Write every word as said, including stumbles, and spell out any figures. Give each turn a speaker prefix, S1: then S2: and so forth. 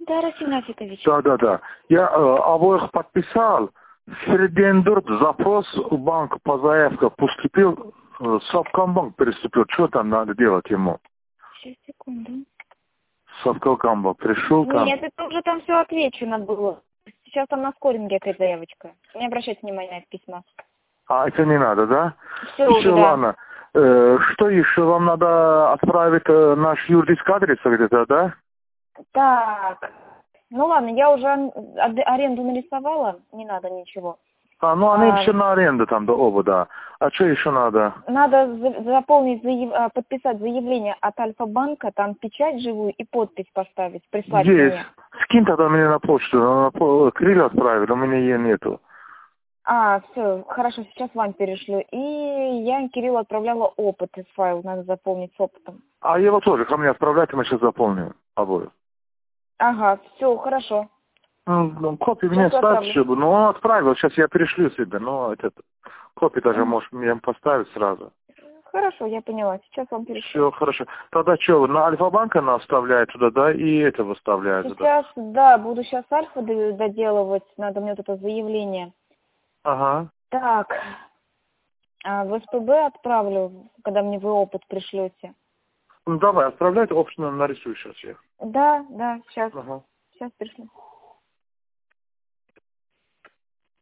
S1: Да, Расим Рафикович.
S2: Да, да, да. Я э, обоих подписал. Фердендурт запрос в банк по заявке поступил. Э, Совкомбанк переступил. Что там надо делать ему?
S1: Сейчас, секунду.
S2: Совкомбанк пришел там.
S1: Нет, это уже там все отвечено было. Сейчас там на скоринге опять заявочка. Не обращайте внимания на это письмо.
S2: А это не надо, да?
S1: Все уже,
S2: Все,
S1: да.
S2: ладно. Э, что еще вам надо отправить э, наш юридический адрес где-то, да?
S1: Так. Ну ладно, я уже ан- аренду нарисовала. Не надо ничего.
S2: А, ну они
S1: А,
S2: все на аренду там, да, оба, да. А что еще надо?
S1: надо за- заполнить, заяв- а, подписать заявление от Альфа-банка, там печать живую и подпись поставить, прислать
S2: Есть.
S1: мне.
S2: Скинь тогда мне на почту. На по- Крылья отправили, у меня ее нету.
S1: А, все, хорошо, сейчас вам перешлю. И я Кириллу отправляла опыт из файла, надо заполнить с опытом.
S2: А его тоже ко мне отправляйте, мы сейчас заполним обоих.
S1: Ага, все, хорошо.
S2: Ну, ну, копию мне
S1: Сейчас
S2: ставь,
S1: отправлю.
S2: чтобы... Ну, он отправил, сейчас я перешлю себе, но этот... Копию даже
S1: Мгм.
S2: можешь мне поставить сразу.
S1: Хорошо, я поняла. Сейчас вам перешлю.
S2: Все, хорошо. Тогда что, на Альфа-банк она вставляет туда, да, и это выставляет туда?
S1: Сейчас, да, буду сейчас альфа д- доделывать, надо мне вот это заявление.
S2: Ага.
S1: Так, а в СПБ отправлю, когда мне вы опыт пришлете.
S2: Ну, давай, отправляй, общем, нарисуй сейчас я.
S1: Да, да, сейчас,
S2: Ага.
S1: сейчас пришлю.